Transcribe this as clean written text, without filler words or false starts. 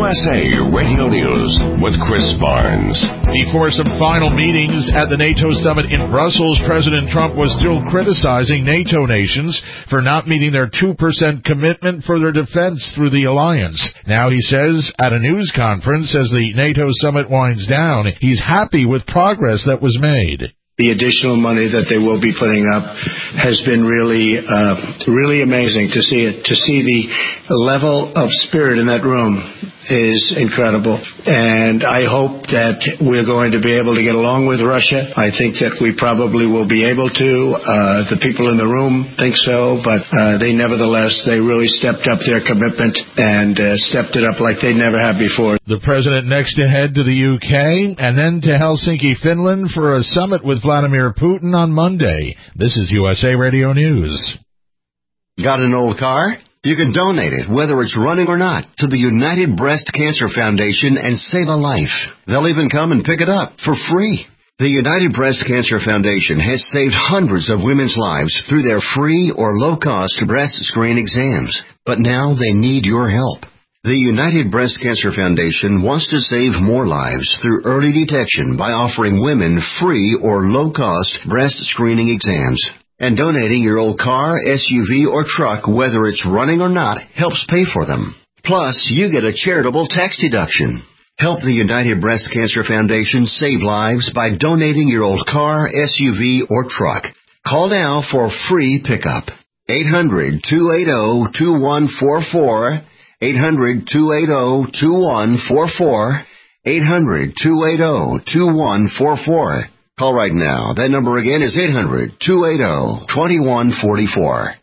USA Radio News with Chris Barnes. Before some final meetings at the NATO summit in Brussels, President Trump was still criticizing NATO nations for not meeting their 2% commitment for their defense through the alliance. Now he says at a news conference as the NATO summit winds down, he's happy with progress that was made. The additional money that they will be putting up has been really amazing to see it. To see the level of spirit in that room is incredible. And I hope that we're going to be able to get along with Russia. I think that we probably will be able to. The people in the room think so, but they really stepped up their commitment and stepped it up like they never have before. The president next to head to the UK and then to Helsinki, Finland for a summit with Vladimir Putin on Monday. This is USA Radio News. Got an old car? You can donate it, whether it's running or not, to the United Breast Cancer Foundation and save a life. They'll even come and pick it up for free. The United Breast Cancer Foundation has saved hundreds of women's lives through their free or low-cost breast screen exams. But now they need your help. The United Breast Cancer Foundation wants to save more lives through early detection by offering women free or low-cost breast screening exams. And donating your old car, SUV, or truck, whether it's running or not, helps pay for them. Plus, you get a charitable tax deduction. Help the United Breast Cancer Foundation save lives by donating your old car, SUV, or truck. Call now for free pickup. 800-280-2144. 800-280-2144. 800-280-2144. Call right now. That number again is 800-280-2144.